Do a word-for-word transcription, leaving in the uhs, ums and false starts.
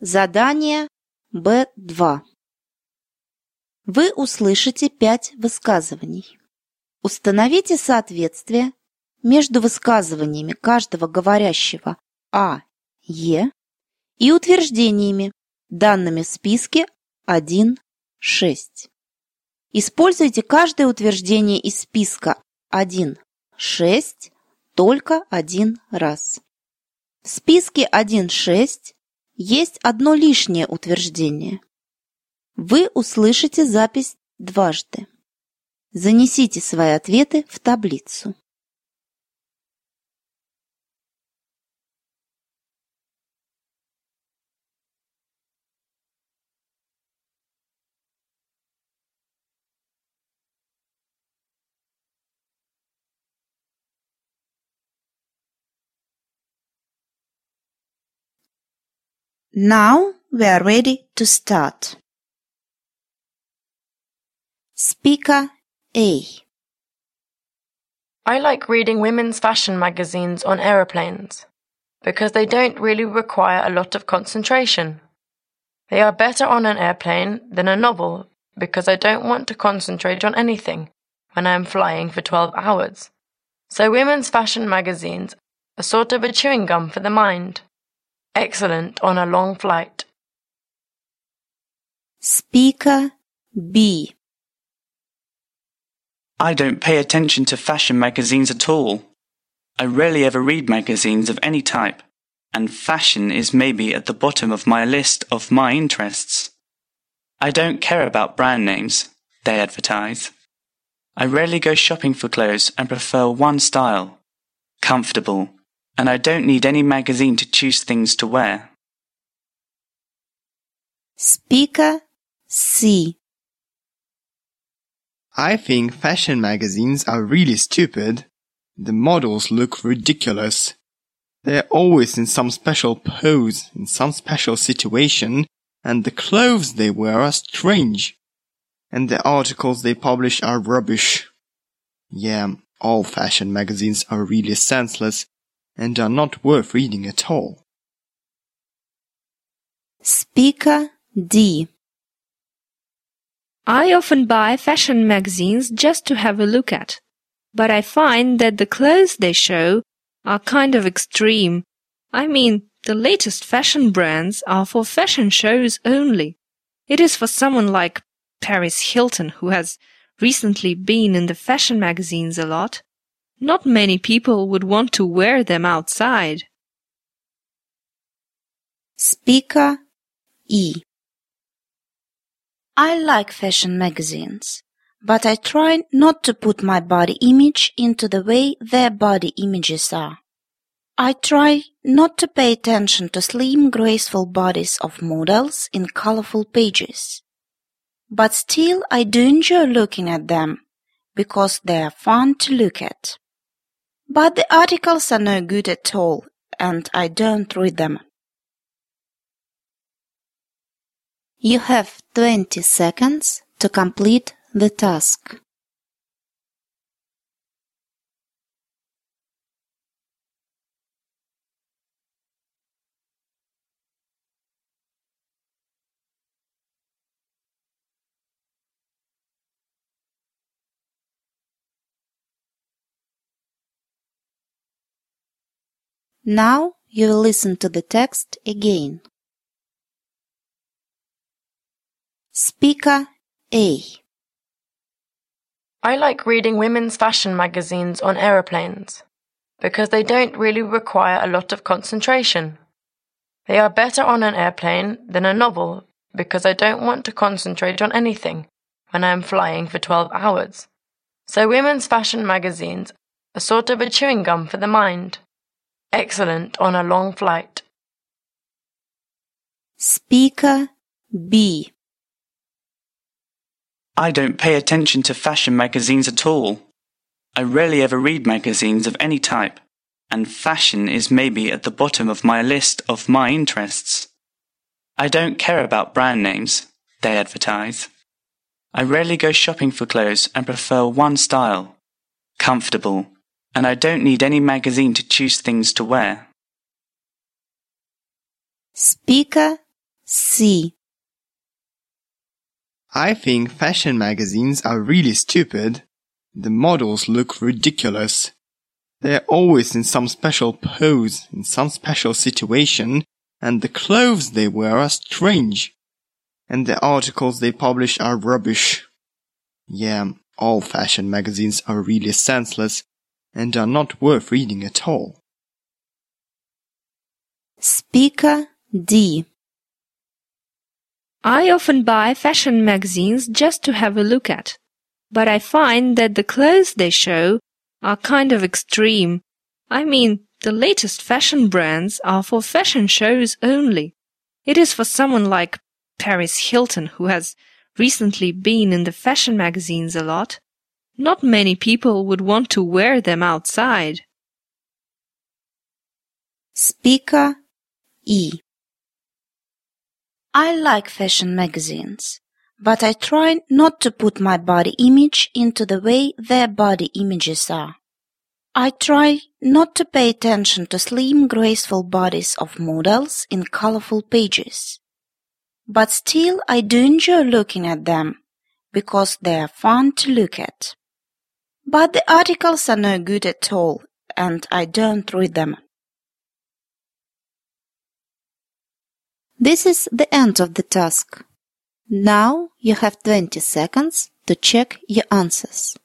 Задание бэ два. Вы услышите пять высказываний. Установите соответствие между высказываниями каждого говорящего А, Е и утверждениями, данными в списке один шесть. Используйте каждое утверждение из списка один шесть только один раз. В списке один шесть есть одно лишнее утверждение. Вы услышите запись дважды. Занесите свои ответы в таблицу. Now we are ready to start. Speaker A. I like reading women's fashion magazines on aeroplanes because they don't really require a lot of concentration. They are better on an airplane than a novel because I don't want to concentrate on anything when I am flying for twelve hours. So women's fashion magazines are sort of a chewing gum for the mind. Excellent on a long flight. Speaker B. I don't pay attention to fashion magazines at all. I rarely ever read magazines of any type, and fashion is maybe at the bottom of my list of my interests. I don't care about brand names they advertise. I rarely go shopping for clothes and prefer one style, comfortable, and I don't need any magazine to choose things to wear. Speaker C. I think fashion magazines are really stupid. The models look ridiculous. They're always in some special pose, in some special situation, and the clothes they wear are strange. And the articles they publish are rubbish. Yeah, all fashion magazines are really senseless and are not worth reading at all. Speaker D. I often buy fashion magazines just to have a look at, but I find that the clothes they show are kind of extreme. I mean, the latest fashion brands are for fashion shows only. It is for someone like Paris Hilton, who has recently been in the fashion magazines a lot. Not many people would want to wear them outside. Speaker E. I like fashion magazines, but I try not to put my body image into the way their body images are. I try not to pay attention to slim, graceful bodies of models in colorful pages. But still I do enjoy looking at them, because they are fun to look at. But the articles are no good at all, and I don't read them. You have twenty seconds to complete the task. Now you will listen to the text again. Speaker A. I like reading women's fashion magazines on aeroplanes because they don't really require a lot of concentration. They are better on an airplane than a novel because I don't want to concentrate on anything when I am flying for twelve hours. So women's fashion magazines are sort of a chewing gum for the mind. Excellent on a long flight. Speaker B. I don't pay attention to fashion magazines at all. I rarely ever read magazines of any type, and fashion is maybe at the bottom of my list of my interests. I don't care about brand names they advertise. I rarely go shopping for clothes and prefer one style, comfortable, and I don't need any magazine to choose things to wear. Speaker C. I think fashion magazines are really stupid. The models look ridiculous. They're always in some special pose, in some special situation, and the clothes they wear are strange. And the articles they publish are rubbish. Yeah, all fashion magazines are really senseless and are not worth reading at all. Speaker D. I often buy fashion magazines just to have a look at, but I find that the clothes they show are kind of extreme. I mean, the latest fashion brands are for fashion shows only. It is for someone like Paris Hilton, who has recently been in the fashion magazines a lot. Not many people would want to wear them outside. Speaker E. I like fashion magazines, but I try not to put my body image into the way their body images are. I try not to pay attention to slim, graceful bodies of models in colorful pages. But still I do enjoy looking at them, because they are fun to look at. But the articles are no good at all, and I don't read them. This is the end of the task. Now you have twenty seconds to check your answers.